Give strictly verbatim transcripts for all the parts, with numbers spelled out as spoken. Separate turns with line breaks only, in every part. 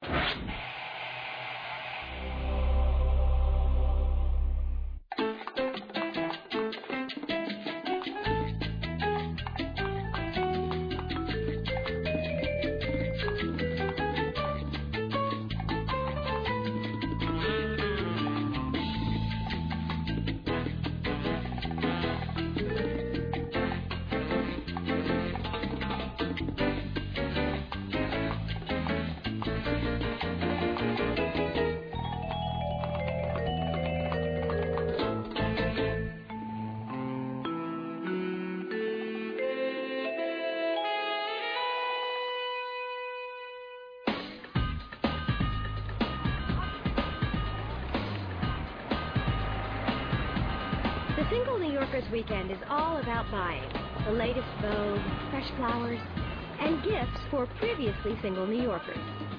Single New Yorkers weekend is all about buying the latest Vogue, fresh flowers, and gifts for previously single New Yorkers.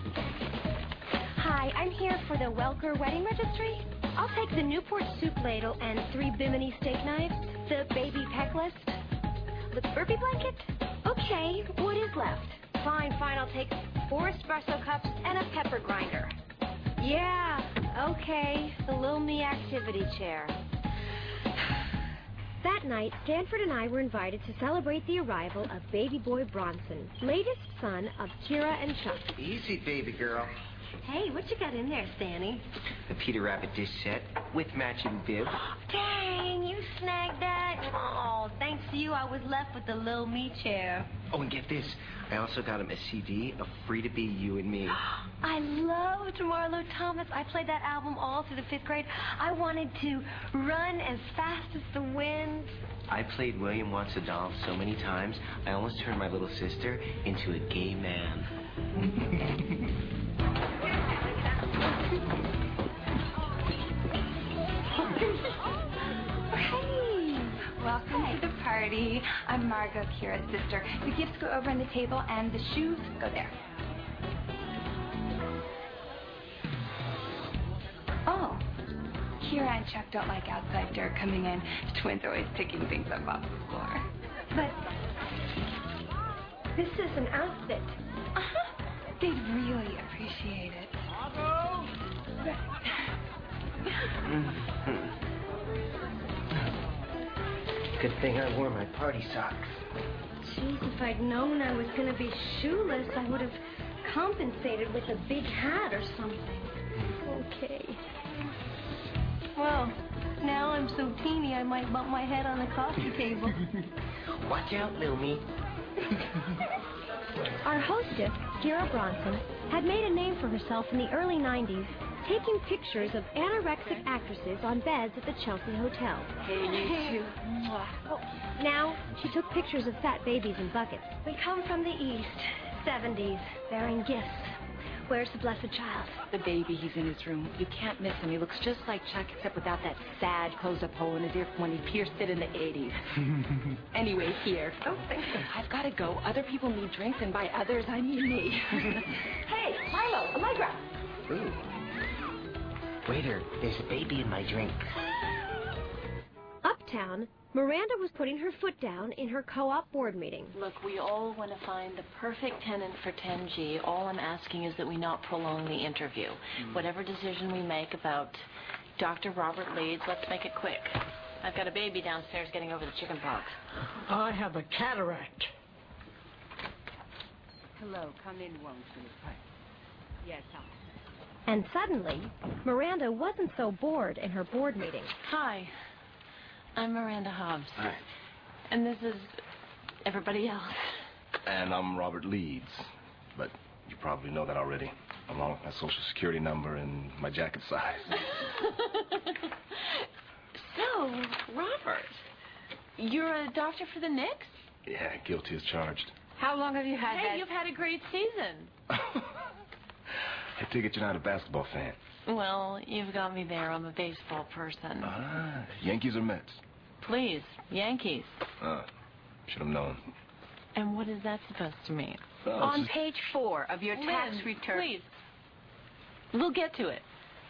Hi, I'm here for the Welker wedding registry. I'll take the Newport soup ladle and three Bimini steak knives, the baby peck list, the burpee blanket. Okay, what is left? Fine, fine, I'll take four espresso cups and a pepper grinder. Yeah, okay, the Lil Me activity chair. That night, Stanford and I were invited to celebrate the arrival of baby boy Bronson, latest son of Kira and Chuck.
Easy, baby girl.
Hey, what you got in there, Stanny?
The Peter Rabbit dish set with matching bib.
Dang, you snagged that. Oh, thanks to you, I was left with the Lil Me chair.
Oh, and get this. I also got him a C D of Free to Be You and Me.
I loved Marlo Thomas. I played that album all through the fifth grade. I wanted to run as fast as the wind.
I played William Wants a Doll so many times, I almost turned my little sister into a gay man.
Welcome Hi. to the party. I'm Margot, Kira's sister. The gifts go over on the table, and the shoes go there. Oh, Kira and Chuck don't like outside dirt coming in. The twins are always picking things up off the floor.
But this is an outfit.
Uh-huh. They'd really appreciate it.
Margot! Good thing I wore my party socks.
Jeez, if I'd known I was going to be shoeless, I would have compensated with a big hat or something. Okay. Well, now I'm so teeny I might bump my head on the coffee table.
Watch out, Lil Me.
Our hostess, Kira Bronson, had made a name for herself in the early nineties, taking pictures of anorexic actresses on beds at the Chelsea Hotel.
Hey, you two.
Oh, now, she took pictures of fat babies in buckets. We come from the East, seventies, bearing gifts. Where's the blessed child?
The baby, he's in his room. You can't miss him. He looks just like Chuck, except without that sad close-up hole in his ear from when he pierced it in the eighties. Anyway, here.
Oh, thank you.
I've got to go. Other people need drinks, and by others, I mean me.
Hey, Milo, Allegra.
Ooh. Waiter, there's a baby in my drink.
Uptown, Miranda was putting her foot down in her co-op board meeting.
Look, we all want to find the perfect tenant for ten G. All I'm asking is that we not prolong the interview. Mm. Whatever decision we make about Doctor Robert Leeds, let's make it quick. I've got a baby downstairs getting over the chicken pox.
I have a cataract.
Hello, come in, won't you? Yes, Tom.
And suddenly, Miranda wasn't so bored in her board meeting.
Hi. I'm Miranda Hobbs.
Hi.
And this is everybody else.
And I'm Robert Leeds. But you probably know that already, along with my social security number and my jacket size.
So, Robert, you're a doctor for the Knicks?
Yeah, guilty as charged.
How long have you had
hey,
that?
Hey, you've had a great season.
I take it you're not a basketball fan.
Well, you've got me there. I'm a baseball person.
Ah, Yankees or Mets?
Please, Yankees.
Uh, should have known.
And what is that supposed to mean?
Oh,
On
just...
page four of your
Lynn,
tax return.
Please. We'll get to it.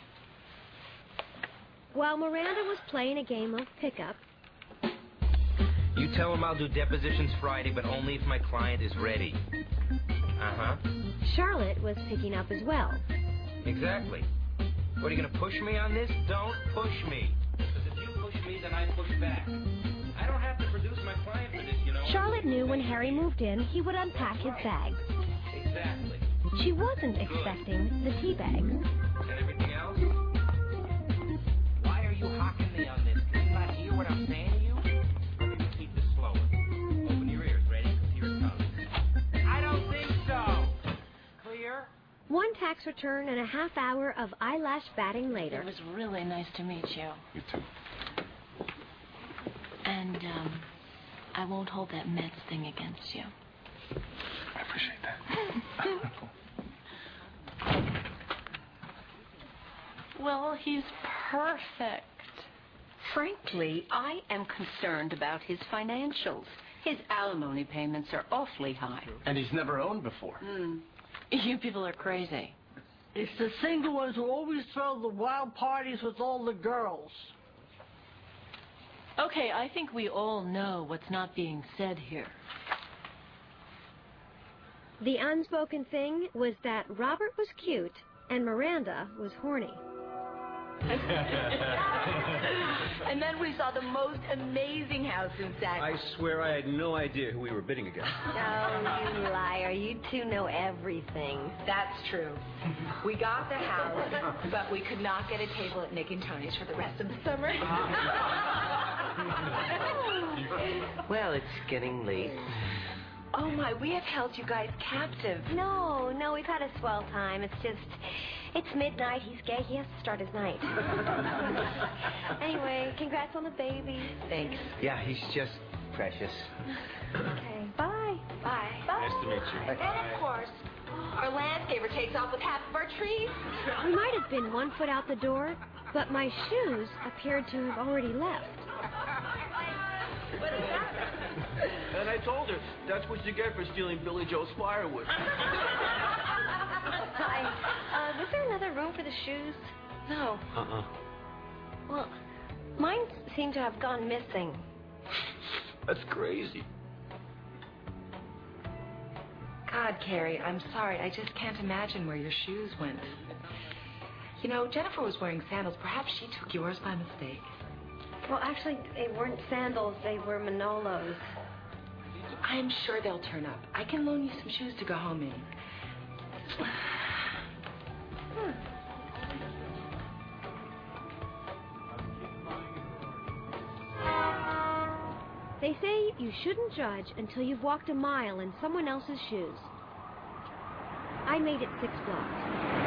While Miranda was playing a game of pickup,
you tell him I'll do depositions Friday, but only if my client is ready. Uh-huh.
Charlotte was picking up as well.
Exactly. What, are you going to push me on this? Don't push me. Because if you push me, then I push back. I don't have to produce my client for this, you know.
Charlotte knew when Harry moved in, he would unpack his bags.
Exactly.
She wasn't expecting the tea bags.
And everything else? Why are you hawking me on this? Can you not hear what I'm saying to you? Let me keep this slower. Open your ears, ready? Because here it comes. I don't think so. Clear?
One tax return and a half hour of eyelash batting later.
It was really nice to meet you.
You too.
And, um, I won't hold that Mets thing against you.
I appreciate that.
Well, he's perfect.
Frankly, I am concerned about his financials. His alimony payments are awfully high.
And he's never owned before.
Mm.
You people are crazy.
It's the single ones who always throw the wild parties with all the girls.
Okay, I think we all know what's not being said here.
The unspoken thing was that Robert was cute and Miranda was horny.
And then we saw the most amazing house in Sac.
I swear I had no idea who we were bidding against.
Oh, you liar. You two know everything.
That's true. We got the house, but we could not get a table at Nick and Tony's for the rest of the summer.
Well, it's getting late.
Oh, my, we have held you guys captive.
No, no, we've had a swell time. It's just, it's midnight. He's gay. He has to start his night. Anyway, congrats on the baby.
Thanks.
Yeah, he's just precious.
Okay, bye.
Bye.
Bye.
Nice to meet you.
And of course, our landscaper takes off with half of our trees.
We might have been one foot out the door, but my shoes appeared to have already left.
What is that?
And I told her, that's what you get for stealing Billy Joe's firewood.
Hi. Uh, was there another room for the shoes?
No.
Uh-uh.
Well, mine seem to have gone missing.
That's crazy.
God, Carrie, I'm sorry. I just can't imagine where your shoes went. You know, Jennifer was wearing sandals. Perhaps she took yours by mistake.
Well, actually, they weren't sandals. They were Manolos.
I'm sure they'll turn up. I can loan you some shoes to go home in. Hmm.
They say you shouldn't judge until you've walked a mile in someone else's shoes. I made it six blocks.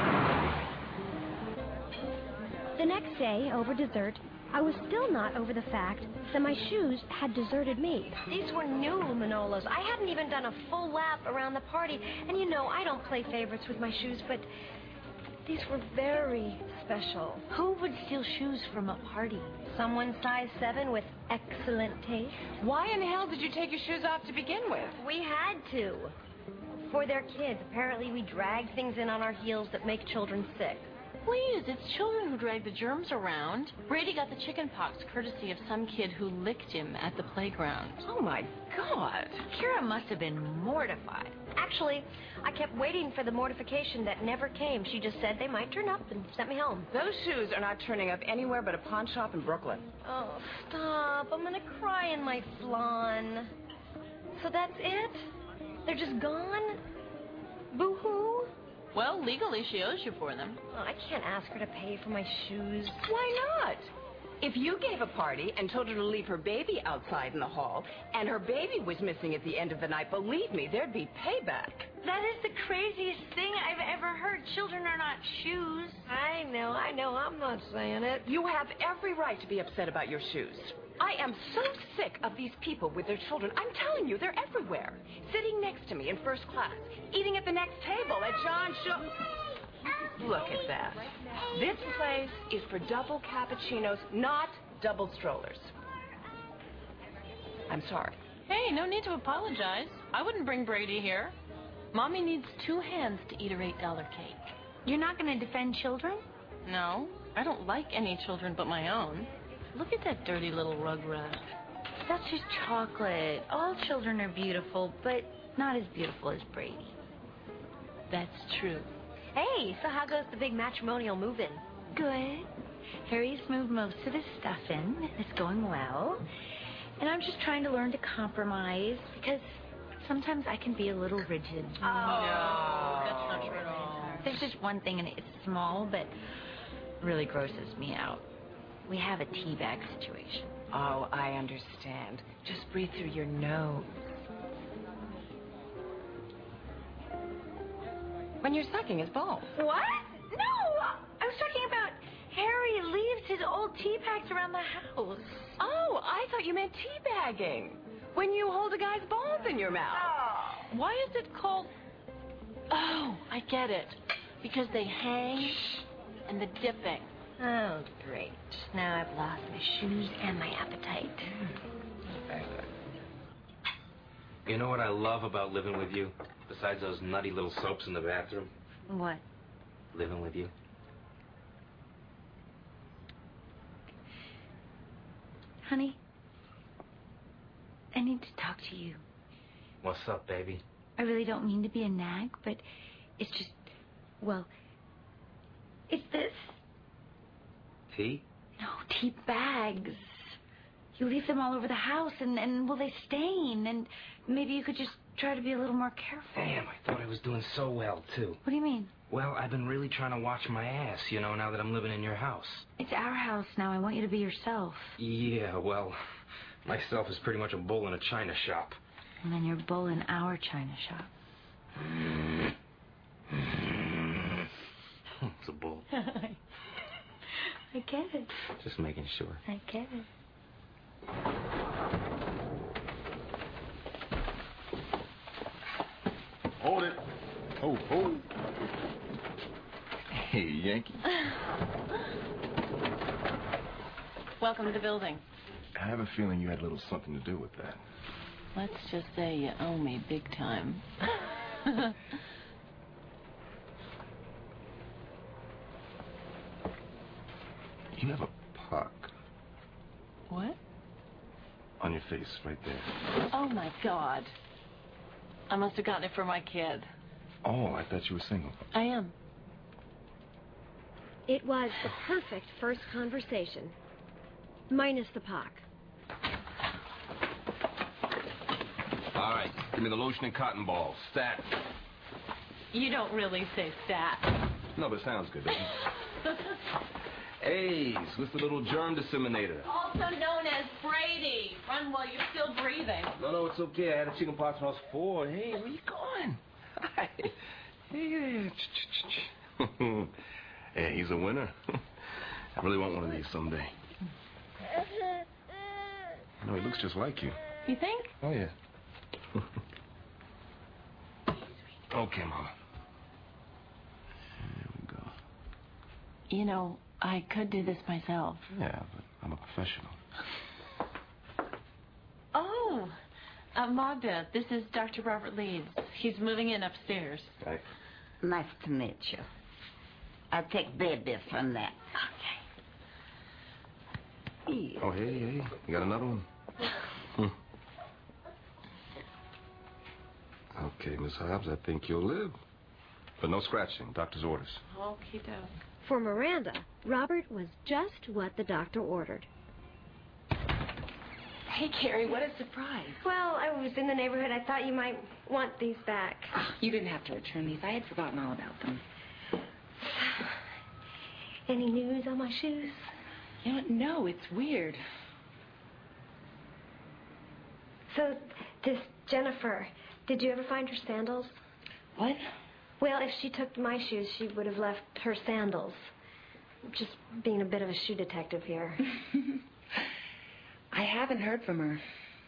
The next day, over dessert, I was still not over the fact that my shoes had deserted me. These were new Manolos. I hadn't even done a full lap around the party. And you know, I don't play favorites with my shoes, but these were very special.
Who would steal shoes from a party?
Someone size seven with excellent taste.
Why in hell did you take your shoes off to begin with?
We had to. For their kids. Apparently we drag things in on our heels that make children sick.
Please, it's children who drag the germs around. Brady got the chicken pox courtesy of some kid who licked him at the playground.
Oh, my God.
Kira must have been mortified.
Actually, I kept waiting for the mortification that never came. She just said they might turn up and sent me home.
Those shoes are not turning up anywhere but a pawn shop in Brooklyn.
Oh, stop. I'm going to cry in my flan. So that's it? They're just gone? Boo-hoo?
Well, legally, she owes you for them.
Oh, I can't ask her to pay for my shoes.
Why not? If you gave a party and told her to leave her baby outside in the hall, and her baby was missing at the end of the night, believe me, there'd be payback.
That is the craziest thing I've ever heard. Children are not shoes. I know, I know. I'm not saying it.
You have every right to be upset about your shoes. I am so sick of these people with their children. I'm telling you, they're everywhere. Sitting next to me in first class, eating at the next table at John Show. Look at that. This place is for double cappuccinos, not double strollers. I'm sorry.
Hey, no need to apologize. I wouldn't bring Brady here. Mommy needs two hands to eat her eight dollar cake.
You're not going to defend children?
No, I don't like any children but my own. Look at that dirty little rug rat.
That's just chocolate. All children are beautiful, but not as beautiful as Brady.
That's true.
Hey, so how goes the big matrimonial move-in?
Good. Harry's moved most of his stuff in. It's going well. And I'm just trying to learn to compromise because sometimes I can be a little rigid.
Oh, no, that's not true at all.
There's just one thing, and it's small, but really grosses me out. We have a teabag situation.
Oh, I understand. Just breathe through your nose. When you're sucking his balls.
What? No! I was talking about Harry leaves his old tea packs around the house.
Oh, I thought you meant teabagging. When you hold a guy's balls in your mouth.
Oh.
Why is it called... Oh, I get it. Because they hang and the dipping.
Oh, great. Now I've lost my shoes and my appetite.
You know what I love about living with you? Besides those nutty little soaps in the bathroom?
What?
Living with you.
Honey, I need to talk to you.
What's up, baby?
I really don't mean to be a nag, but it's just, well, it's this.
Tea?
No, tea bags. You leave them all over the house, and, and well, they stain, and maybe you could just try to be a little more careful.
Damn, I thought I was doing so well, too.
What do you mean?
Well, I've been really trying to watch my ass, you know, now that I'm living in your house.
It's our house now. I want you to be yourself.
Yeah, well, myself is pretty much a bull in a china shop.
And then you're bull in our china shop.
It's a bull.
I get it.
Just making sure.
I get it.
Hold it. Oh, oh. Hey, Yankee.
Welcome to the building.
I have a feeling you had a little something to do with that.
Let's just say you owe me big time.
You have a pock
What?
on your face right there.
Oh, my God. I must have gotten it for my kid.
Oh, I thought you were single.
I am.
It was the perfect first conversation. Minus the pock.
All right, give me the lotion and cotton balls. Stat.
You don't really say stat.
No, but it sounds good, doesn't it? Ace, what's the little germ disseminator?
Also known as Brady. Run while you're still breathing.
No, no, it's okay. I had a chicken pox when I was four. Hey, where you going? Hi. Hey there. Hey, he's a winner. I really want one of these someday. No, he looks just like you.
You think?
Oh, yeah. Okay, Mama. There we go.
You know, I could do this myself.
Yeah, but I'm a professional.
Oh, uh, Magda, this is Doctor Robert Leeds. He's moving in upstairs.
Right.
Nice to meet you. I'll take baby from that.
Okay.
Oh, hey, hey. You got another one? Hmm. Okay, Miss Hobbs, I think you'll live. But no scratching. Doctor's orders.
Okie doke.
For Miranda, Robert was just what the doctor ordered.
Hey, Carrie, what a surprise.
Well, I was in the neighborhood. I thought you might want these back.
Oh, you didn't have to return these. I had forgotten all about them.
Any news on my shoes?
You know, no, it's weird.
So, this Jennifer, did you ever find her sandals?
What?
Well, if she took my shoes, she would have left her sandals. Just being a bit of a shoe detective here.
I haven't heard from her.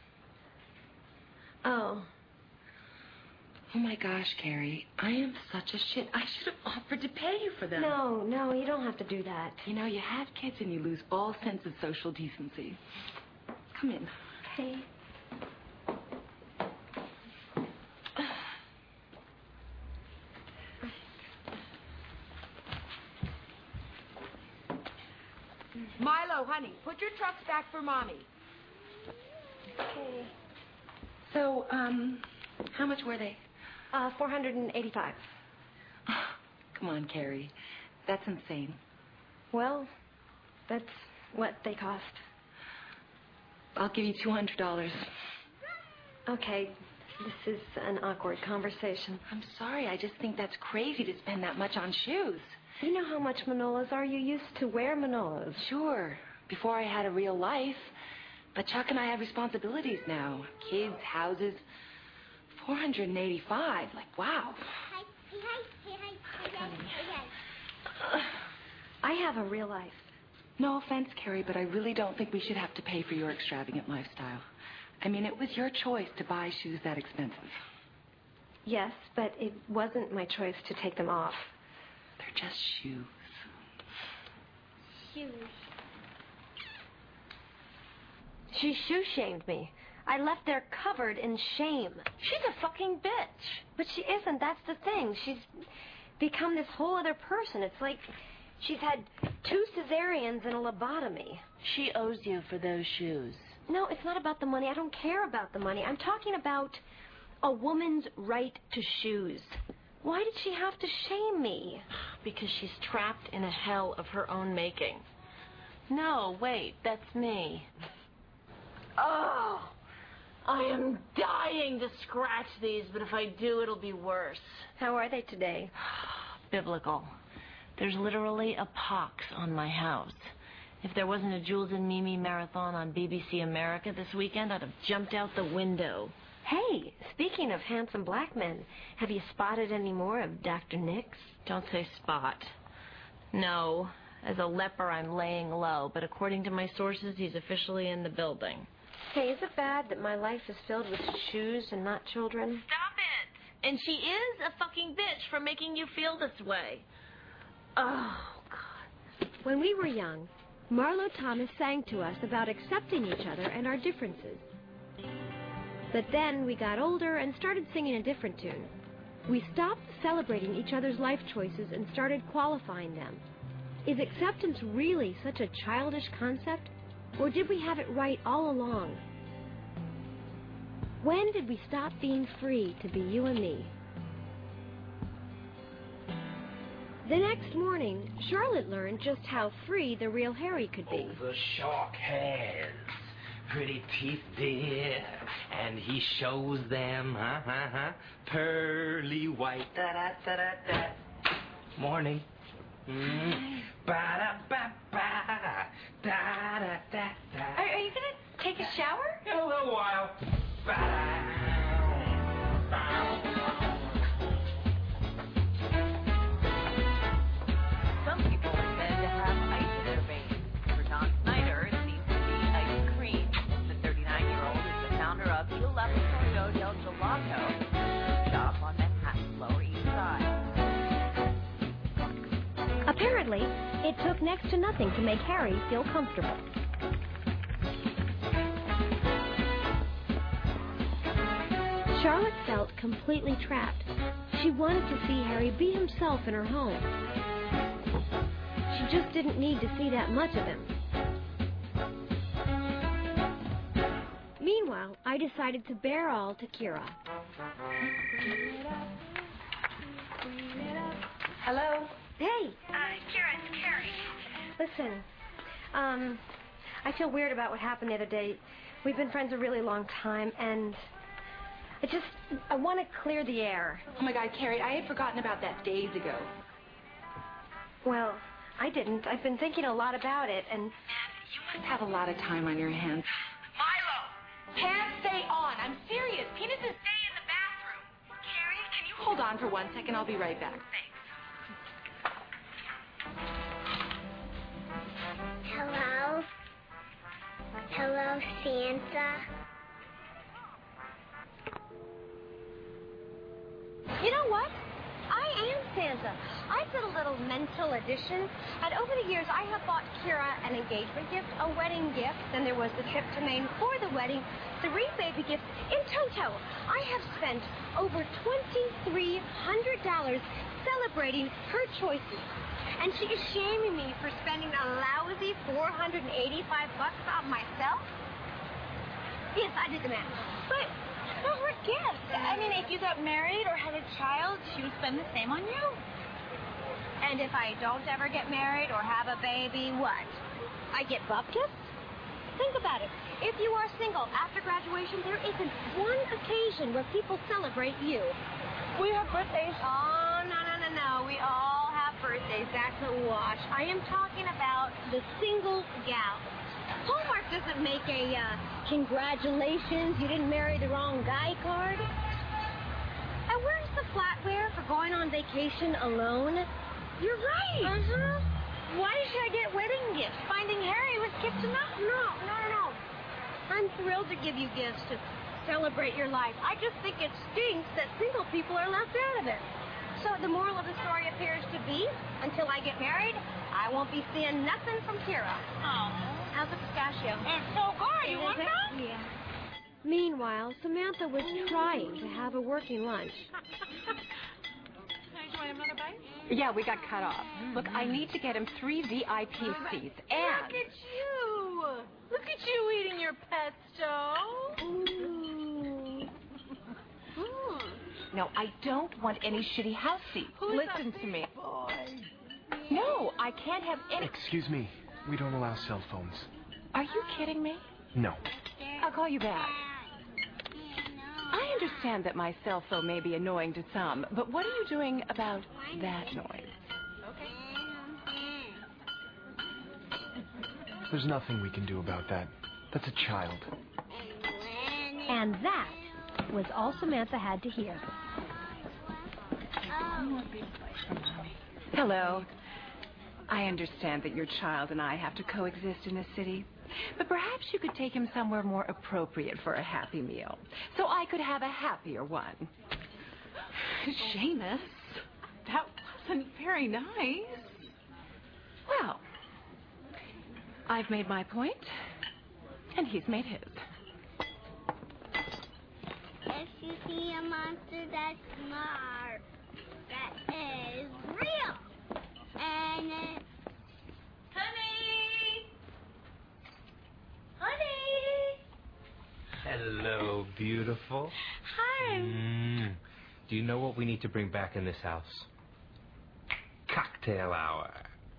Oh.
Oh, my gosh, Carrie. I am such a shit. I should have offered to pay you for them.
No, no, you don't have to do that.
You know, you have kids and you lose all sense of social decency. Come in.
Okay.
Milo, honey, put your trucks back for Mommy.
Okay.
So, um, how much were they?
Uh, four hundred eighty-five.
Come on, Carrie. That's insane.
Well, that's what they cost.
I'll give you two hundred dollars.
Okay, this is an awkward conversation.
I'm sorry. I just think that's crazy to spend that much on shoes.
You know how much Manolas are? You used to wear Manolas.
Sure. Before I had a real life. But Chuck and I have responsibilities now. Kids, houses. four hundred eighty-five. Like, wow.
I have a real life.
No offense, Carrie, but I really don't think we should have to pay for your extravagant lifestyle. I mean, it was your choice to buy shoes that expensive.
Yes, but it wasn't my choice to take them off.
They're just shoes.
Shoes. She shoe-shamed me. I left there covered in shame.
She's a fucking bitch.
But she isn't. That's the thing. She's become this whole other person. It's like she's had two cesareans and a lobotomy.
She owes you for those shoes.
No, it's not about the money. I don't care about the money. I'm talking about a woman's right to shoes. Why did she have to shame me?
Because she's trapped in a hell of her own making. No, wait, that's me. Oh, I am dying to scratch these, but if I do, it'll be worse.
How are they today?
Biblical. There's literally a pox on my house. If there wasn't a Jules and Mimi marathon on B B C America this weekend, I'd have jumped out the window.
Hey, speaking of handsome black men, have you spotted any more of Doctor Nix?
Don't say spot. No. As a leper, I'm laying low, but according to my sources, he's officially in the building.
Hey, is it bad that my life is filled with shoes and not children?
Stop it! And she is a fucking bitch for making you feel this way. Oh, God.
When we were young, Marlo Thomas sang to us about accepting each other and our differences. But then we got older and started singing a different tune. We stopped celebrating each other's life choices and started qualifying them. Is acceptance really such a childish concept? Or did we have it right all along? When did we stop being free to be you and me? The next morning, Charlotte learned just how free the real Harry could be.
Oh, the shark has pretty teeth, dear, and he shows them, huh, huh, huh, pearly white. Da da da da da. Morning. Mm. Ba da ba ba. Da da da da.
Are, are you gonna take a shower?
In a little while. Ba da.
Some people are said to have ice in their veins. For Don Snyder, it seems to be ice cream. The thirty-nine-year-old is the founder of Il Laboratorio del Gelato, shop on Manhattan's Lower East Side.
Apparently, it took next to nothing to make Harry feel comfortable. Charlotte felt completely trapped. She wanted to see Harry be himself in her home. She just didn't need to see that much of him. Meanwhile, I decided to bear all to Kira.
Hello?
Hey.
Uh, Kira, it's Carrie.
Listen, um, I feel weird about what happened the other day. We've been friends a really long time, and I just, I want to clear the air.
Oh, my God, Carrie, I had forgotten about that days ago.
Well, I didn't. I've been thinking a lot about it, and...
Man, you must have a lot of time on your hands.
Milo!
Pants stay on. I'm serious. Penises stay in the bathroom. Carrie, can you hold on for one second? I'll be right back.
Thanks.
Hello? Hello, Santa?
You know what? I am Santa. I did a little mental addition, and over the years I have bought Kira an engagement gift, a wedding gift, then there was the trip to Maine for the wedding, three baby gifts. In toto, I have spent over twenty-three hundred dollars celebrating her choices. And she is shaming me for spending a lousy four hundred eighty-five bucks on myself? Yes, I did the math. But for her gifts, I mean, if you got married or had a child, she would spend the same on you. And if I don't ever get married or have a baby, what? I get bupkis? Think about it. If you are single after graduation, there isn't one occasion where people celebrate you. We have birthdays. Oh, no, no, no, no. We all have birthdays. That's a wash. I am talking about the single gal. Hallmark doesn't make a uh, congratulations, you didn't marry the wrong guy card. And where's the flatware for going on vacation alone? You're right. Uh-huh. Why should I get wedding gifts? Finding Harry was gift enough? No, no, no, no. I'm thrilled to give you gifts to celebrate your life. I just think it stinks that single people are left out of it. So the moral of the story appears to be, until I get married, I won't be seeing nothing from Kira. Oh. How's the pistachio? It's so good. You want some? Yeah. Meanwhile, Samantha was trying to have a working lunch.
Can I join another bite? Yeah, we got cut off. Mm-hmm. Look, I need to get him three V I P seats. And
look at you! Look at you eating your pesto.
Ooh. No, I don't want any shitty house seats.
Who's
Listen to me. Boy? No, I can't have any.
Excuse me. We don't allow cell phones.
Are you kidding me?
No.
I'll call you back. I understand that my cell phone may be annoying to some, but what are you doing about that noise?
Okay.
There's nothing we can do about that. That's a child.
And that was all Samantha had to hear.
Hello. I understand that your child and I have to coexist in a city, but perhaps you could take him somewhere more appropriate for a happy meal, so I could have a happier one.
Seamus, that wasn't very nice.
Well, I've made my point, and he's made his.
If you see a monster that's smart, that is real. And it's...
Honey! Honey!
Hello, beautiful.
Hi.
Mm. Do you know what we need to bring back in this house? Cocktail hour.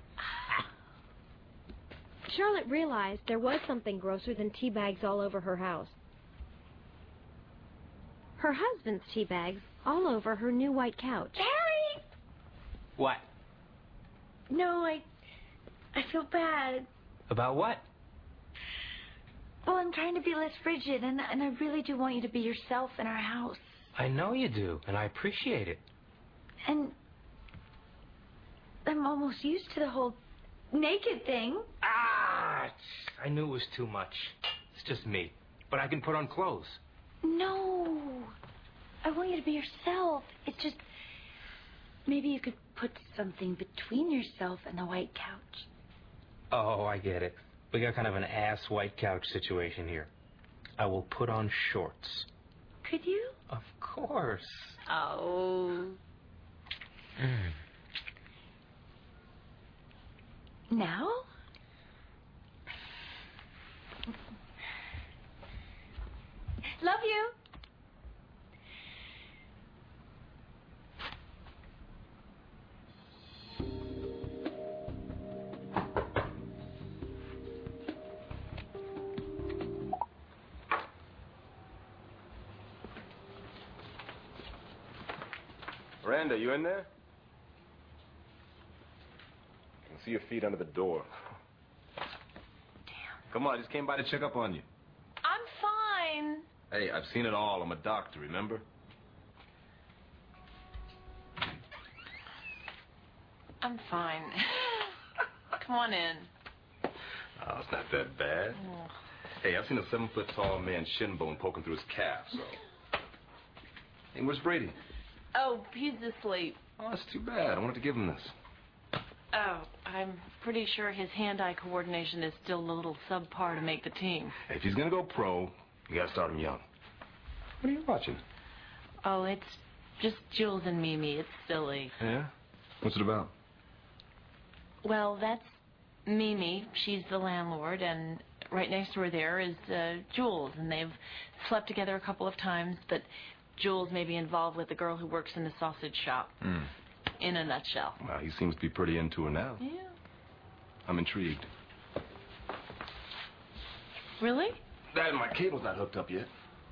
Charlotte realized there was something grosser than tea bags all over her house. Her husband's tea bags all over her new white couch.
Harry!
What?
No, I... I feel bad.
About what?
Well, I'm trying to be less frigid, and, and I really do want you to be yourself in our house.
I know you do, and I appreciate it.
And I'm almost used to the whole naked thing.
Ah! I knew it was too much. It's just me. But I can put on clothes.
No. I want you to be yourself. It's just... Maybe you could put something between yourself and the white couch.
Oh, I get it. We got kind of an ass white couch situation here. I will put on shorts.
Could you?
Of course.
Oh.
Mm.
Now? Love you.
Miranda, you in there? I can see your feet under the door.
Damn.
Come on, I just came by to check up on you.
I'm fine.
Hey, I've seen it all. I'm a doctor, remember?
I'm fine. Come on in.
Oh, it's not that bad.
Oh.
Hey, I've seen a seven-foot-tall man's shin bone poking through his calf, so... Hey, where's Brady?
Oh, he's asleep.
Oh, that's too bad. I wanted to give him this.
Oh, I'm pretty sure his hand-eye coordination is still a little subpar to make the team.
Hey, if he's gonna go pro, you gotta start him young. What are you watching?
Oh, it's just Jules and Mimi. It's silly.
Yeah? What's it about?
Well, that's Mimi. She's the landlord, and right next to her there is uh, Jules, and they've slept together a couple of times, but Jules may be involved with the girl who works in the sausage shop.
Mm.
in a nutshell.
Well, he seems to be pretty into her now.
Yeah.
I'm intrigued.
Really?
Dad, my cable's not hooked up yet.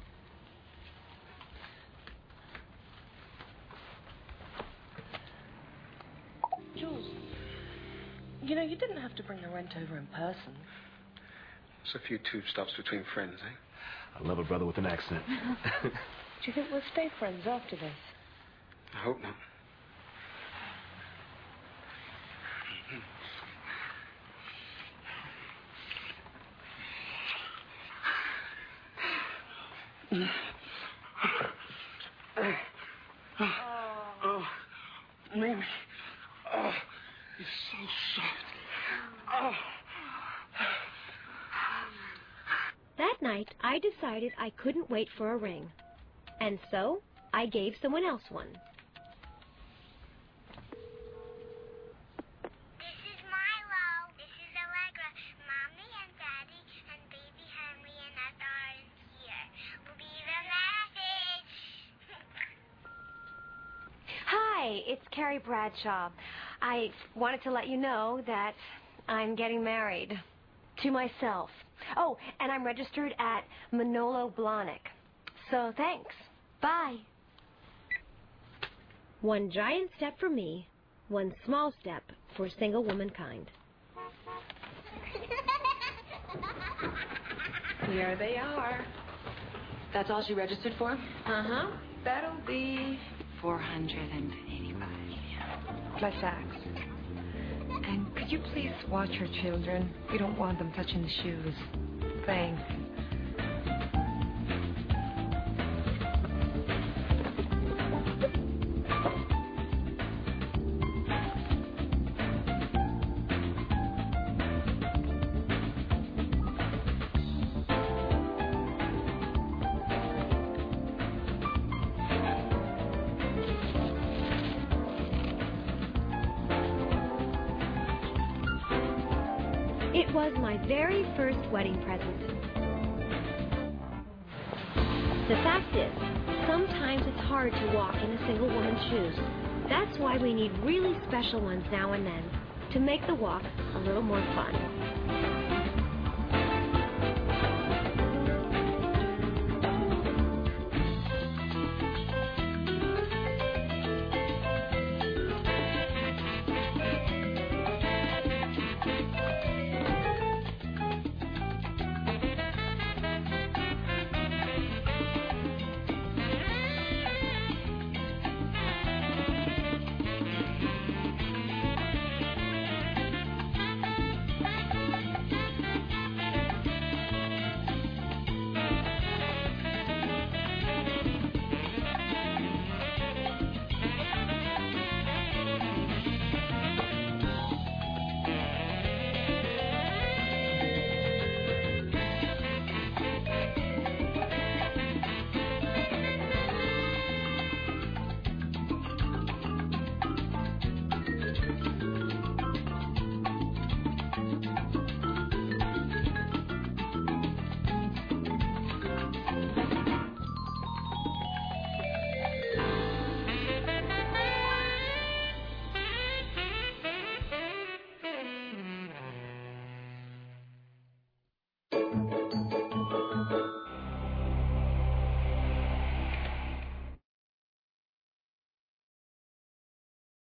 Jules, you know, you didn't have to bring the rent over in person.
Just a few tube stops between friends, eh?
I love a brother with an accent.
Do you think we'll stay friends after this?
I hope not. Oh, Mimi. Oh, you're so soft. Oh.
That night, I decided I couldn't wait for a ring. And so, I gave someone else one.
This is Milo. This is Allegra. Mommy and Daddy and baby Henry and Ethel aren't here. Leave a message.
Hi, it's Carrie Bradshaw. I wanted to let you know that I'm getting married. To myself. Oh, and I'm registered at Manolo Blahnik. So thanks. Bye. One giant step for me, one small step for single womankind.
Here they are. That's all she registered for?
Uh-huh.
That'll be four hundred eighty-five. Plus tax. And could you please watch her children? We don't want them touching the shoes. Thanks.
It was my very first wedding present. The fact is, sometimes it's hard to walk in a single woman's shoes. That's why we need really special ones now and then to make the walk a little more fun.